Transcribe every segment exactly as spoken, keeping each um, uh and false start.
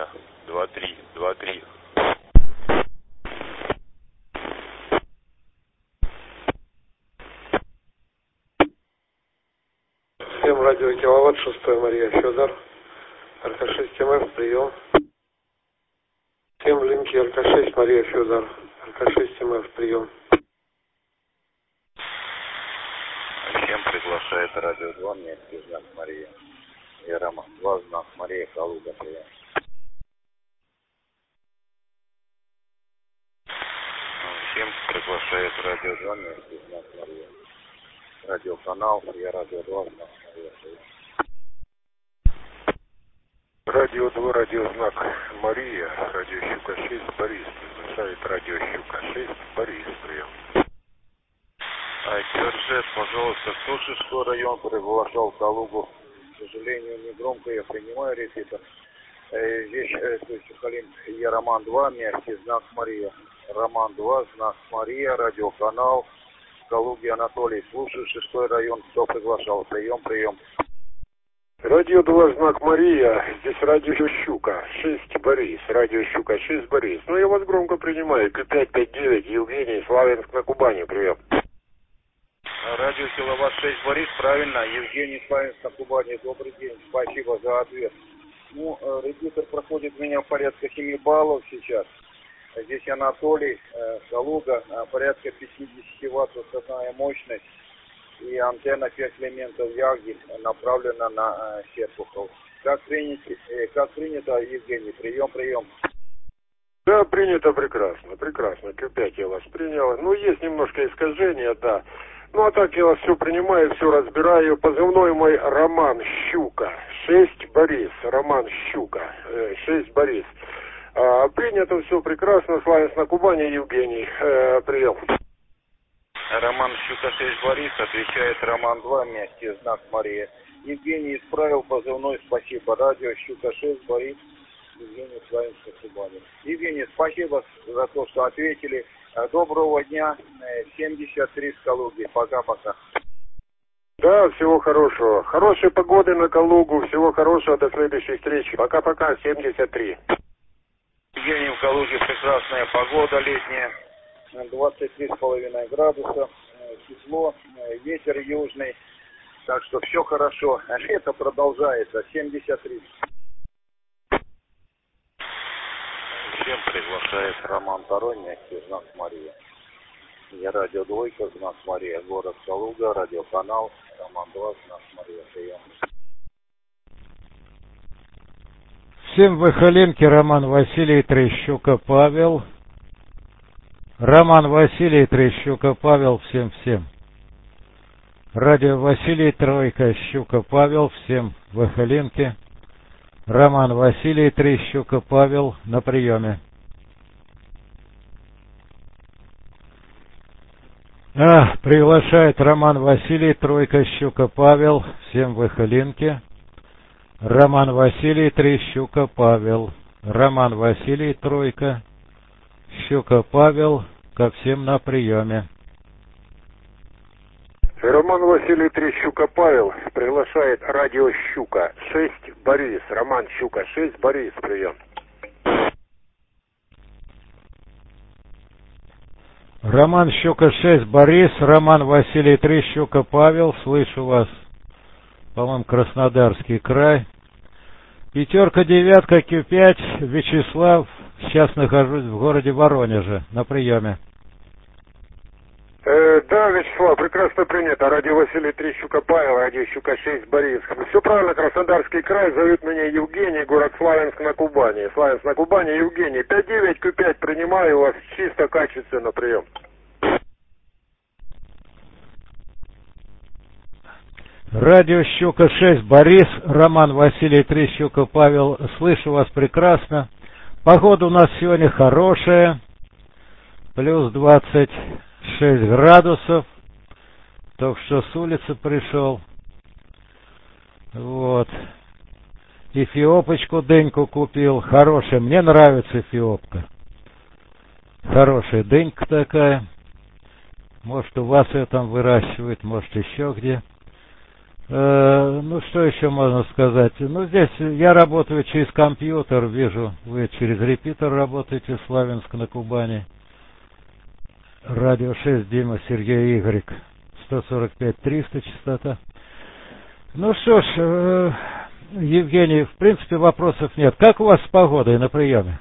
Мария. два три, два три. Всем радио Киловатт, шестое Мария Федор. эр ка шесть эм эф, прием. Всем линки эр ка шесть Мария Федор. эр ка шесть эм эф, прием. Всем приглашает радио два, Минский знак Мария. И Роман два, знак Мария, Калуга, прием. Всем приглашает радио два, Минский знак Мария. Радиоканал, я радио два, знак Мария, прием. Радио два, радиознак Мария, радио Щука шесть, Борис, приглашает радио Щука шесть, Борис, прием. Айкерджет, пожалуйста, сто шестой район приглашал Калугу. К сожалению, не громко я принимаю репетитор. Э, здесь, э, то есть, Халим, я Роман два, мягкий знак Мария. Роман два, знак Мария, радиоканал. Калуги Анатолий, слушаю, шестой район, кто приглашал? Прием, прием. Радио два, знак Мария, здесь радио Щука шесть, Борис, радио Щука шесть, Борис. Ну, я вас громко принимаю, Q пять пять девять, Евгений, Славянск на Кубани, прием. Радио Киловатт шесть, Борис, правильно, Евгений, Славянск на Кубани, добрый день, спасибо за ответ. Ну, репетитор проходит у меня порядка семи баллов сейчас. Здесь Анатолий, Калуга, порядка пятьдесят ватт уставная мощность. И антенна пять элементов Ягель направлена на Серпухов. Как принято, э, как принято, Евгений, прием, прием. Да, принято прекрасно, прекрасно. Q пять я вас принял. Ну, есть немножко искажения, да. Ну, а так я вас все принимаю, все разбираю. Позывной мой Роман Щука шесть, Борис. Роман Щука шесть, Борис. А, принято все прекрасно. Славянск на Кубани, Евгений. Э, прием. Роман Щука шесть, Борис, отвечает Роман два, мягкий знак Мария. Евгений исправил позывной, спасибо. Радио Щука шесть, Борис, Евгений, Славянск на Кубани. Евгений, спасибо за то, что ответили. Доброго дня, семьдесят три с Калуги. Пока-пока. Да, всего хорошего. Хорошей погоды на Калугу. Всего хорошего, до следующей встречи. Пока-пока, семьдесят три. Евгений, в Калуге прекрасная погода летняя. двадцать три с половиной градуса. Тепло, ветер южный. Так что все хорошо. Лето продолжается. семьдесят три. Всем приглашает Роман второй, мягкий знак Мария. Я радио двойка, знак Мария, город Калуга, радиоканал, Роман два, знак Мария, прием. Всем Выхоленки, Роман Василий, Трещука Павел. Роман Василий, Трещука Павел, всем-всем. Радио Василий, Тройка, Щука Павел, всем Выхоленки. Роман Василий, Трещука Павел, на приеме. А, приглашает Роман Василий, Тройка, Щука Павел, всем Выхоленки. Роман Василий, Трещука Павел. Роман Василий, Тройка, Щука Павел, ко всем на приеме. Роман Василий Трещука Павел приглашает радио Щука шесть, Борис. Роман Щука шесть, Борис, прием. Роман Щука шесть, Борис. Роман Василий Трещука Павел. Слышу вас. По-моему, Краснодарский край. Пятерка, девятка, Q пять. Вячеслав. Сейчас нахожусь в городе Воронеже. На приеме. Э, да, Вячеслав, прекрасно принято. Радио Василий Трещука Павел, радио Щука шесть, Борис. Все правильно, Краснодарский край. Зовут меня Евгений, город Славянск на Кубани. Славянск на Кубани, Евгений. пять девять Q пять принимаю вас чисто качественно, прием. Радио Щука шесть, Борис. Роман Василий Трещука Павел. Слышу вас прекрасно. Погода у нас сегодня хорошая. Плюс двадцать шесть градусов. Только что с улицы пришел. Вот. Эфиопочку дыньку купил. Хорошая. Мне нравится эфиопка. Хорошая дынька такая. Может, у вас ее там выращивают, может, еще где. Э, ну, что еще можно сказать? Ну, здесь я работаю через компьютер, вижу, вы через репитер работаете, Славянск на Кубани. Радио шесть, Дима, Сергей Игорь, сто сорок пять триста частота. Ну что ж, э, Евгений, в принципе, вопросов нет. Как у вас с погодой на приеме?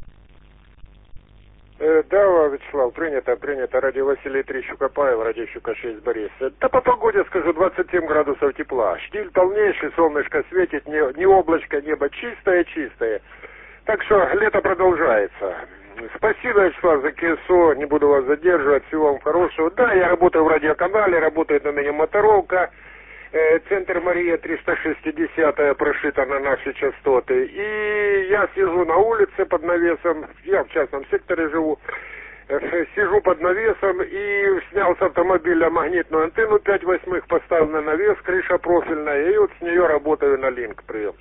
Э, да, Вячеслав, принято, принято. Радио Василий три, Щука Павел, радио Щука шесть, Борис. Да по погоде, скажу, двадцать семь градусов тепла. Штиль полнейший, солнышко светит, не, не облачко, небо чистое-чистое. Так что лето продолжается. Спасибо, Вячеслав, за КСО, не буду вас задерживать, всего вам хорошего. Да, я работаю в радиоканале, работает на меня моторолка. Центр Мария триста шестьдесят прошита на наши частоты. И я сижу на улице под навесом, я в частном секторе живу, сижу под навесом и снял с автомобиля магнитную антенну пять восьмых, поставил на навес, крыша профильная, и вот с нее работаю на линк. Прием.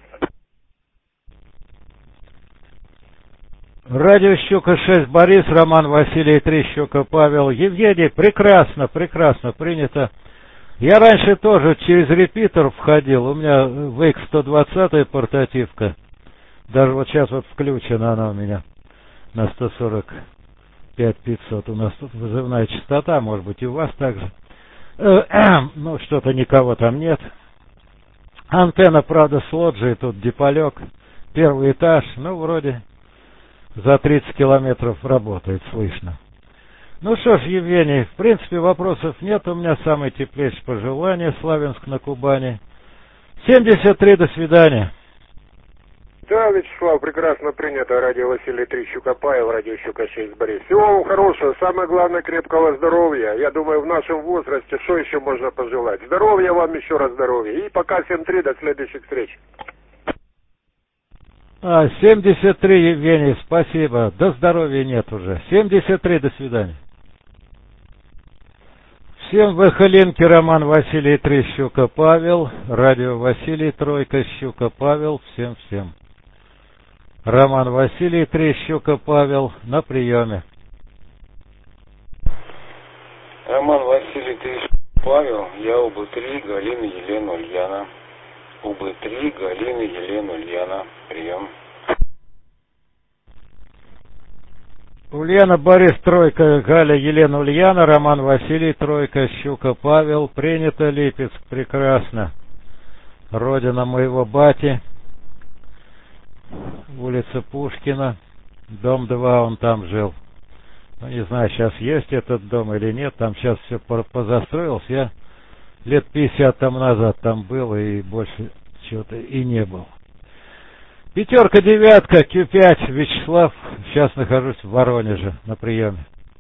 Радио Щука шесть, Борис, Роман, Василий три, Щука Павел. Евгений, прекрасно, прекрасно, принято. Я раньше тоже через репитер входил, у меня ви икс сто двадцать портативка, даже вот сейчас вот включена она у меня на сто сорок пять пятьсот, у нас тут вызывная частота, может быть и у вас также, ну что-то никого там нет. Антенна, правда, с лоджией, тут диполек, первый этаж, ну вроде за тридцать километров работает, слышно. Ну что ж, Евгений, в принципе вопросов нет, у меня самые теплейшие пожелания, Славянск на Кубани. семьдесят три, до свидания. Да, Вячеслав, прекрасно принято. Радио Василий три, Щука Павел, радио Щука шесть, Борис. Всего вам хорошего, самое главное, крепкого здоровья. Я думаю, в нашем возрасте что еще можно пожелать? Здоровья вам, еще раз здоровья. И пока семь три, до следующих встреч. А, семьдесят три, Евгений, спасибо. До здоровья нет уже. семьдесят три, до свидания. Всем выхоленки, Роман, Василий три, Щука Павел, радио Василий Тройка, Щука Павел, всем-всем. Роман, Василий три, Щука Павел, на приеме. Роман, Василий три, Павел, я УБ три, Галина, Елена, Ульяна. УБ три, Галина, Елена, Ульяна, прием. Ульяна, Борис, Тройка, Галя, Елена, Ульяна, Роман, Василий, Тройка, Щука, Павел. Принято, Липецк, прекрасно. Родина моего бати. Улица Пушкина. Дом два, он там жил. Ну, не знаю, сейчас есть этот дом или нет. Там сейчас все позастроилось. Я лет пятьдесят там назад там был и больше чего-то и не был. Пятерка, девятка, Q пять, Вячеслав. Сейчас нахожусь в Воронеже на приеме.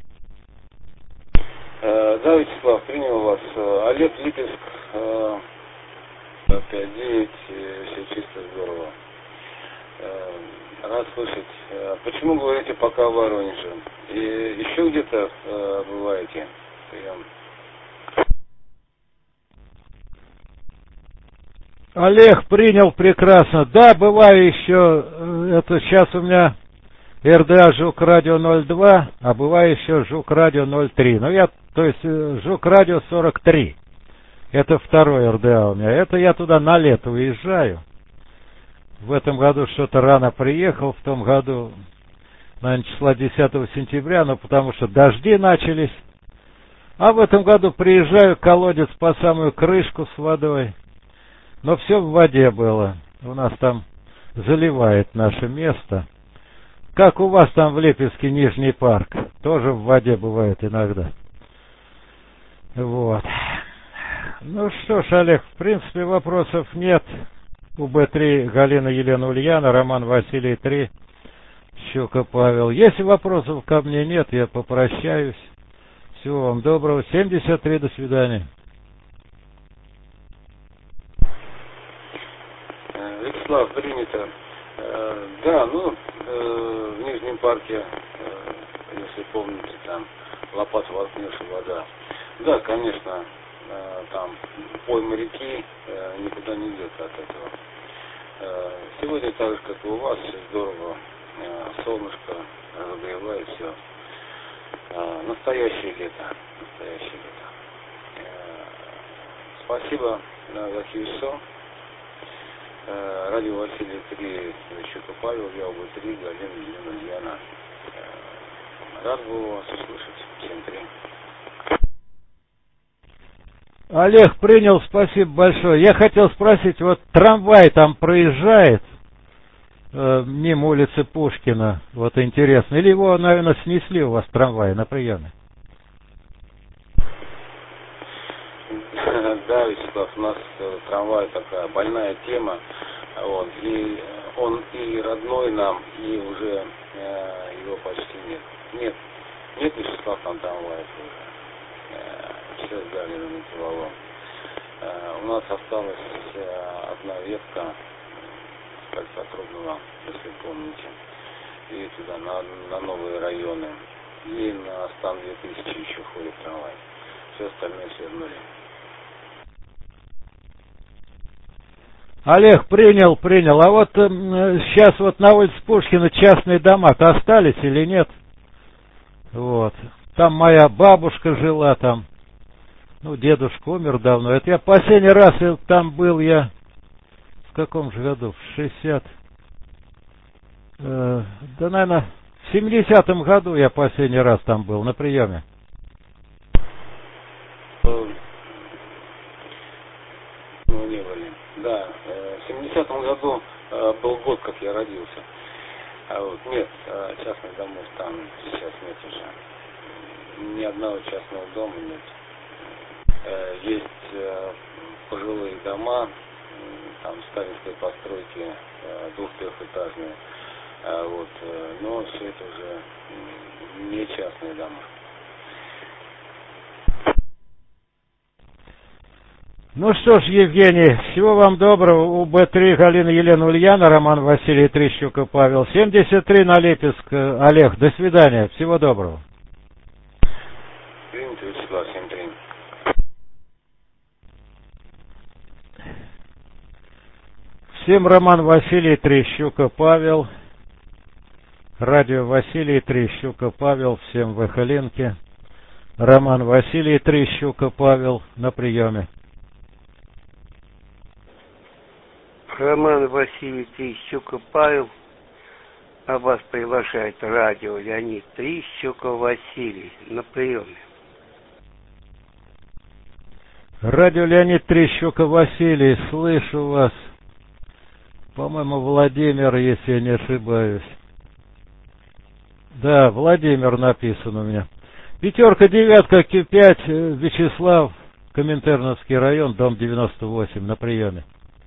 Э, да, Вячеслав, принял вас. Олег, Липецк, э, пять девять, все чисто, здорово. Э, рад слышать. Э, почему говорите пока в Воронеже? И еще где-то э, бываете? Прием. Олег, принял прекрасно. Да, бываю еще, это сейчас у меня эр дэ а Жук Радио ноль два, а бываю еще Жук Радио ноль три. Ну, я, то есть Жук Радио сорок три. Это второй эр дэ а у меня. Это я туда на лето уезжаю. В этом году что-то рано приехал, в том году, наверное, числа десятого сентября, но потому что дожди начались. А в этом году приезжаю, колодец по самую крышку с водой. Но все в воде было. У нас там заливает наше место. Как у вас там в Липецке Нижний парк. Тоже в воде бывает иногда. Вот. Ну что ж, Олег, в принципе вопросов нет. У Бэ три, Галина, Елена, Ульяна, Роман, Василий три, Щука Павел. Если вопросов ко мне нет, я попрощаюсь. Всего вам доброго. семьдесят три, до свидания. Вячеслав, принято. Э, да, ну, э, в Нижнем парке, э, если помните, там лопат воткнешь вода. Да, конечно, э, там пойма реки, э, никуда не идет от этого. Э, сегодня так же, как и у вас, все здорово. Э, солнышко разогревает все. Э, настоящее лето. Настоящее лето. Э, спасибо на Захиусо. Радио Василий три, Щука Павел, я оба три, Галина, Елена, Ульяна. Рад был вас услышать. Всем три. Олег принял, спасибо большое. Я хотел спросить, вот трамвай там проезжает э, мимо улицы Пушкина, вот интересно, или его, наверное, снесли у вас трамвай на приеме? Да, Вячеслав, у нас трамвай такая больная тема, вот, и он и родной нам, и уже э, его почти нет. Нет, нет, Вячеслав, там трамваев уже. Э, все сдали на металлолом. Э, у нас осталась э, одна ветка с кольца Трубного, если помните, и туда, на, на новые районы. И на Стан две тысячи еще ходит трамвай. Все остальное все вернули. Олег, принял, принял. А вот э, сейчас вот на улице Пушкина частные дома-то остались или нет? Вот. Там моя бабушка жила там. Ну, дедушка умер давно. Это я последний раз там был, я в каком же году? В шестьдесят... Э, да, наверное, в семидесятом году я последний раз там был на приеме. Ну, не были. Да, в семидесятом году э, был год, как я родился. А вот нет, частных домов там сейчас нет уже. Ни одного частного дома нет. Э, есть э, пожилые дома, там сталинской постройки, э, двух-трехэтажные. А вот, э, но все это уже не частные дома. Ну что ж, Евгений, всего вам доброго. У Б три Галина, Елена, Ульяна, Роман, Василий, три, Щука, Павел. семьдесят три на Липецк. Олег, до свидания. Всего доброго. Принято, Вячеслав, семь три. Всем Роман, Василий, три, Щука, Павел. Радио Василий, три, Щука, Павел. Всем в Эхолинке. Роман, Василий, три, Щука, Павел. На приеме. Роман Василий Трищука Павел, а вас приглашает радио Леонид Трищука Василий на приеме. Радио Леонид Трищука Василий, слышу вас. По-моему, Владимир, если я не ошибаюсь. Да, Владимир написан у меня. Пятерка, девятка, Q пять, Вячеслав, Коминтерновский район, дом девяносто восемь, на приеме.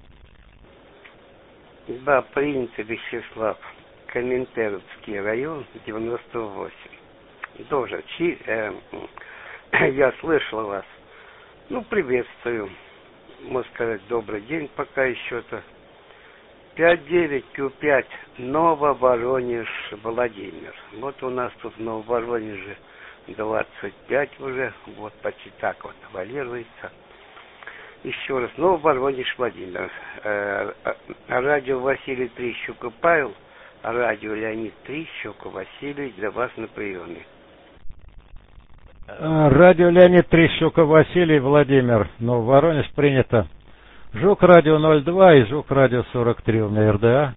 Да, принято, Вячеслав. Коминтерновский район, девяносто восемь. Тоже, чи, э, я слышал вас. Ну, приветствую. Можно сказать, добрый день пока еще-то. пять девять Q пять, Нововоронеж, Владимир. Вот у нас тут в Нововоронеже двадцать пять уже, вот почти так вот валируется. Еще раз, Нововоронеж, Владимир. Э, радио Василий Трищука Павел, радио Леонид Трищука Василий для вас на приеме. Радио Леонид Трищука Василий, Владимир. Нововоронеж, принято. Жук радио ноль два и Жук радио сорок три у меня эр дэ а.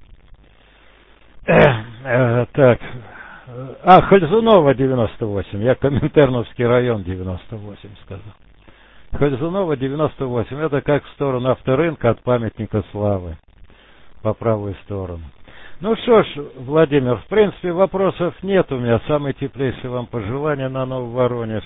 Э, так. А, Хальзунова девяносто восемь. Я Коминтерновский район девяносто восемь сказал. Хальзунова девяносто восемь. Это как в сторону авторынка от памятника славы. По правую сторону. Ну что ж, Владимир, в принципе вопросов нет у меня. Самые теплейшие вам пожелания на Нововоронеж.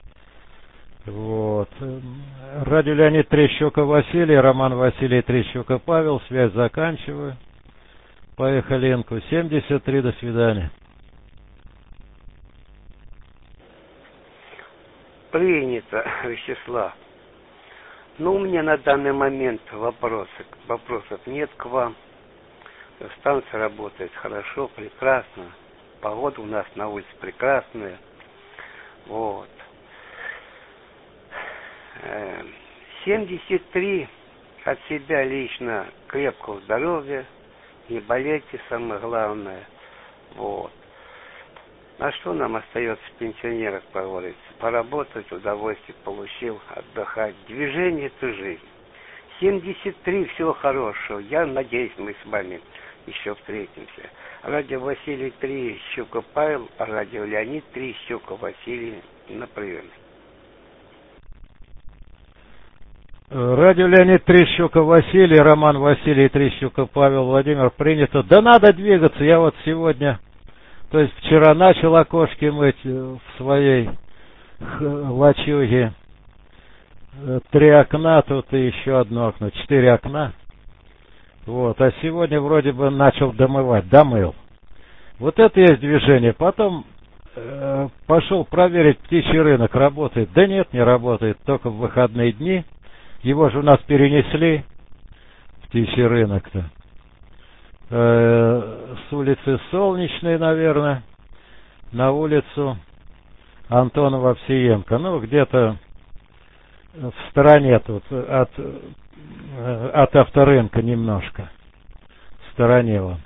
Вот. Радио Леонид Трещука Василий, Роман Василий Трещука Павел. Связь заканчиваю. Поехали, Ленку. семьдесят три, до свидания. Принято, Вячеслав. Ну, у меня на данный момент вопросы, вопросов нет к вам. Станция работает хорошо, прекрасно. Погода у нас на улице прекрасная. Вот. семьдесят три от себя лично крепкого здоровья. Не болейте, самое главное. Вот. А что нам остается в пенсионерах, говорится? Поработать, удовольствие получил, отдыхать. Движение – это жизнь. семьдесят три, всего хорошего. Я надеюсь, мы с вами еще встретимся. Радио Василий три, Щука Павел, а радио Леонид три, Щука Василий на приеме. Радио Леонид три, Щука Василий, Роман Василий три, Щука Павел, Владимир, принято. Да надо двигаться, я вот сегодня, то есть вчера начал окошки мыть в своей лачуге. Три окна, тут и еще одно окно, четыре окна. Вот, а сегодня вроде бы начал домывать, домыл. Вот это есть движение. Потом э, пошел проверить, птичий рынок работает. Да нет, не работает, только в выходные дни. Его же у нас перенесли, птичий рынок-то. Э, с улицы Солнечной, наверное, на улицу Антонова-Овсиенко. Ну, где-то в стороне тут, от, от авторынка немножко. В стороне он.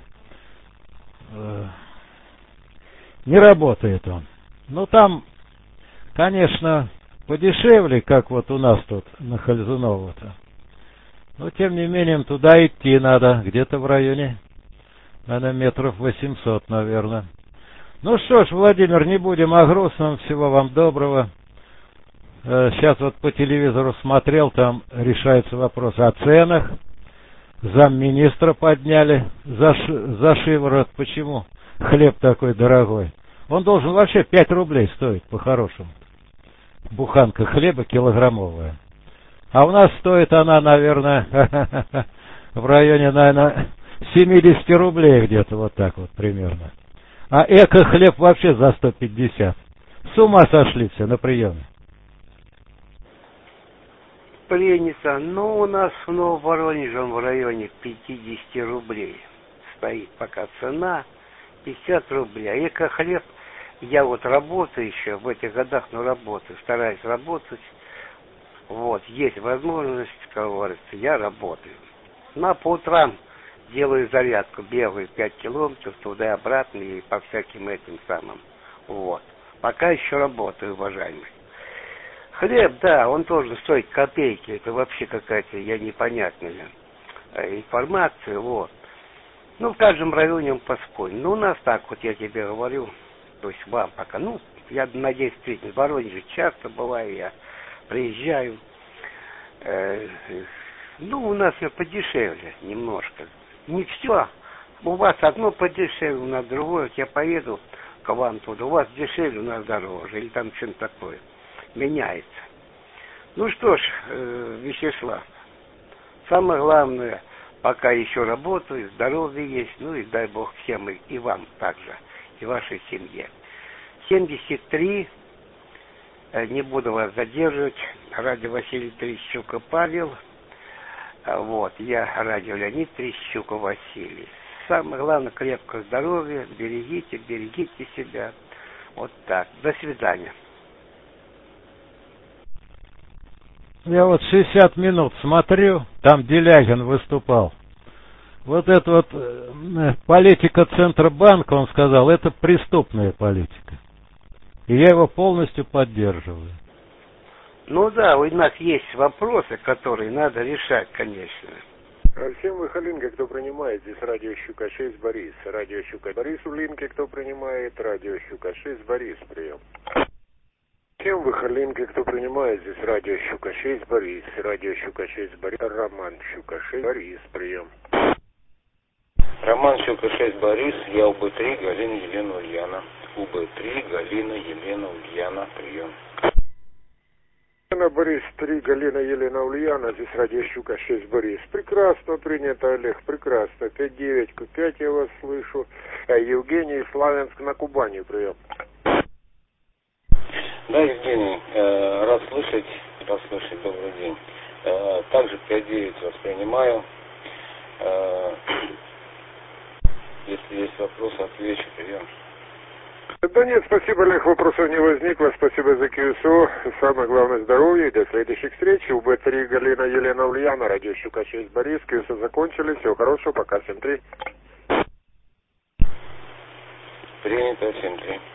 Не работает он. Ну, там, конечно, подешевле, как вот у нас тут на Хальзунова-то. Но, тем не менее, туда идти надо. Где-то в районе, наверное, метров восемьсот, наверное. Ну что ж, Владимир, не будем о грустном. Всего вам доброго. Сейчас вот по телевизору смотрел, там решается вопрос о ценах. Замминистра подняли за, за шиворот. Почему хлеб такой дорогой? Он должен вообще пять рублей стоить, по-хорошему. Буханка хлеба килограммовая. А у нас стоит она, наверное, в районе, наверное, семьдесят рублей где-то, вот так вот примерно. А эко-хлеб вообще за сто пятьдесят. С ума сошли все на приеме. Принято. Ну, у нас в Нововоронеже в районе пятьдесят рублей стоит пока цена, пятьдесят рублей. А эко-хлеб, я вот работаю еще, в этих годах, но работаю, стараюсь работать. Вот, есть возможность, как говорится, я работаю. Ну, а по утрам делаю зарядку, бегаю пять километров туда и обратно, и по всяким этим самым. Вот. Пока еще работаю, уважаемый. Хлеб, да, он тоже стоит копейки. Это вообще какая-то, я непонятная информация, вот. Ну, в каждом районе он по-своему. Ну, у нас так вот, я тебе говорю, то есть вам пока, ну, я надеюсь, встретить в Воронеже часто бываю, я приезжаю. Э, ну, у нас все подешевле немножко. Не все. У вас одно подешевле, у нас другое. Вот я поеду к вам туда, у вас дешевле, у нас дороже. Или там что-то такое. Меняется. Ну что ж, э, Вячеслав, самое главное, пока еще работаю, здоровье есть, ну и дай Бог всем, и, и вам также, и вашей семье. семьдесят три, э, не буду вас задерживать, радио Василий Трещука Павел, э, вот, я радио Леонид Трещука Василий. Самое главное, крепкое здоровье, берегите, берегите себя. Вот так. До свидания. Я вот шестьдесят минут смотрю, там Делягин выступал. Вот эта вот э, политика Центробанка, он сказал, это преступная политика. И я его полностью поддерживаю. Ну да, у нас есть вопросы, которые надо решать, конечно. Всем выхолинки, кто принимает, здесь радио Щука шесть Борис. Радио Щука Борис у линке, кто принимает, радио Щука шесть Борис, прием. Всем выхолинки, кто принимает, здесь радио Щука шесть Борис. Радио Щука шесть Борис. Роман Щука шесть Борис, прием. Роман Щука шесть Борис, я У Б три, Галина Елена Ульяна. У Б три, Галина Елена Ульяна, прием. Борис три, Галина Елена Ульяна, здесь радио Щука шесть Борис. Прекрасно принято, Олег, прекрасно. пять девять Q пять я вас слышу. Евгений, Славянск на Кубани, прием. Да, Евгений, э, рад слышать, рад слышать, добрый день. Э, также пять девять вас принимаю. Э, если есть вопросы, отвечу, прием. Да нет, спасибо, Олег, вопросов не возникло. Спасибо за Q S O. Самое главное, здоровья и до следующих встреч. У Б три, Галина Елена Ульяна, радио Щука шесть Борис. Q S O закончили. Всего хорошего, пока, семь три. Принято, семь три.